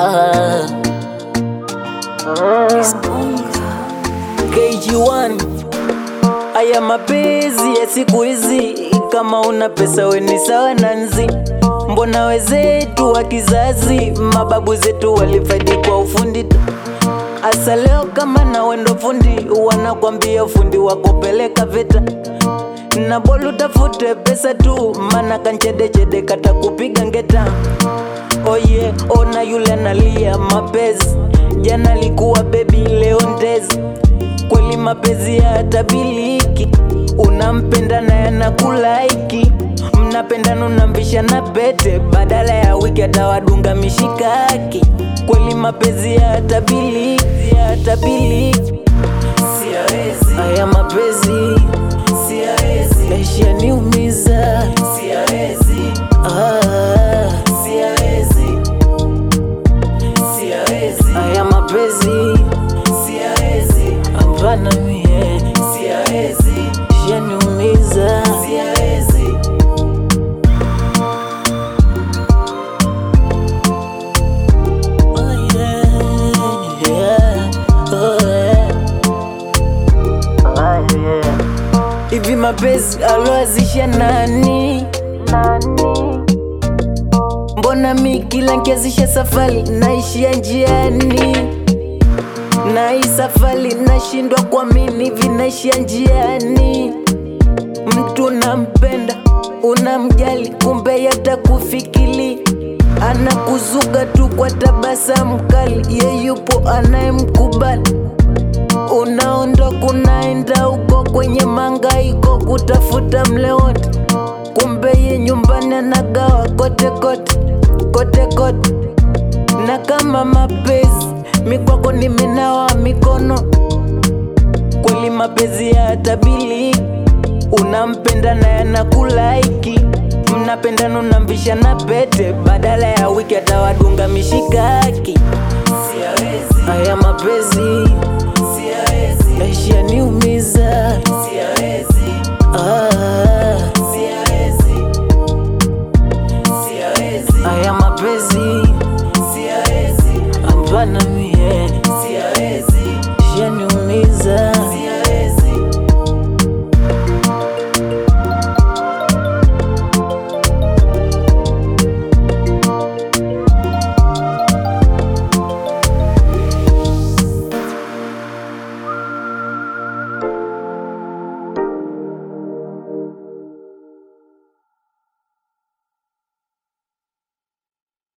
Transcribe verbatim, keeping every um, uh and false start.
Ah, K G one. Haya mapenzi ya siku hizi, kama una pesa we ni sawa na nzi. Mbona wezetu wa kizazi, mababu zetu walifaidi kwa ufundi. Asa leo kama na wendo fundi, wanakwambia fundi wakopeleka veta. Na bolu tafute pesa tu, mana kanchede chede kata kupiga ngeta. Oh yeah, ona yule analia mapezi, jana likuwa baby leo ndezi. Kweli mapezi ya tabiliki, unampenda na yanakulaiki. Mnapendana unamvisha na pete, badala ya wiki atawadunga mishikaki. Kweli mapezi ya tabiliki, ya tabiliki. Siawezi haya mapezi, siawezi maisha niumiza. Siawezi ah, siawezi siawezi haya mapezi, siawezi hapana mie. Siawezi maisha niumiza. Siawezi oh yeah, yeah, oh yeah. Oh yeah. Hivi mapenzi aloazisha nani? Nani? Mbona mi kila nkiazisha safari naishia njiani? Na hii safari nashindwa kuamini, hivi naishia njiani. Mtu unampenda, unamjali, kumbe yatakufikili. Anakuzuga tu kwa tabasamu kali, ye yupo anayemkubali. Unaondoka unaenda uko kwenye mangaiko kutafuta mle wote, kumbe ye nyumbani anagawa kote kote, kote kote. Na kama mapenzi mikwako nimenawa mikono. Kweli mapenzi ya tabili, unampenda na yanakulaiki. Mnapendana unamvisha na pete, badala ya wiki atawadunga mishikaki. Siawezi haya mapenzi, siawezi maisha niumiza. Siawezi ah,